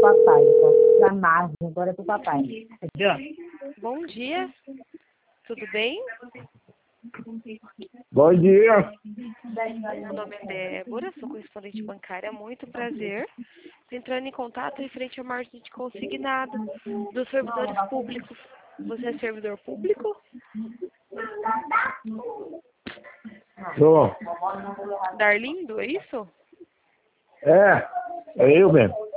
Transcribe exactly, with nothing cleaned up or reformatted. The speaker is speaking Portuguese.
papai. Da margem, agora é pro papai. Entendeu? Bom dia. Tudo bem? Bom dia. Meu nome é Débora, sou correspondente bancária. Muito prazer. Tô entrando em contato referente ao marketing consignado dos servidores públicos. Você é servidor público? Sou. Darlindo, é isso? É, é eu mesmo.